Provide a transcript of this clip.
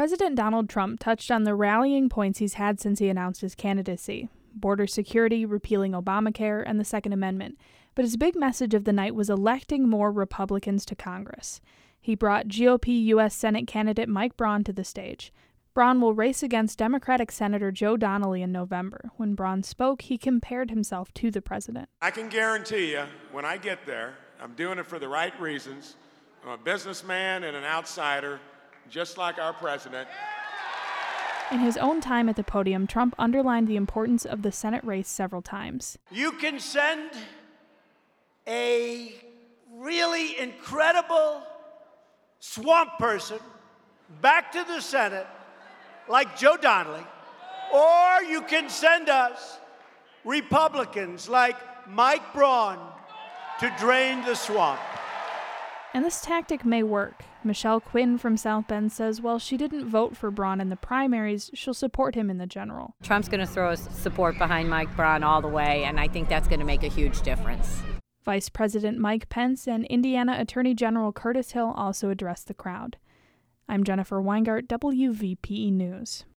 President Donald Trump touched on the rallying points he's had since he announced his candidacy: border security, repealing Obamacare, and the Second Amendment. But his big message of the night was electing more Republicans to Congress. He brought GOP U.S. Senate candidate Mike Braun to the stage. Braun will race against Democratic Senator Joe Donnelly in November. When Braun spoke, he compared himself to the president. I can guarantee you, when I get there, I'm doing it for the right reasons. I'm a businessman and an outsider, just like our president. In his own time at the podium, Trump underlined the importance of the Senate race several times. You can send a really incredible swamp person back to the Senate, like Joe Donnelly, or you can send us Republicans like Mike Braun to drain the swamp. And this tactic may work. Michelle Quinn from South Bend says while she didn't vote for Braun in the primaries, she'll support him in the general. Trump's going to throw support behind Mike Braun all the way, and I think that's going to make a huge difference. Vice President Mike Pence and Indiana Attorney General Curtis Hill also addressed the crowd. I'm Jennifer Weingart, WVPE News.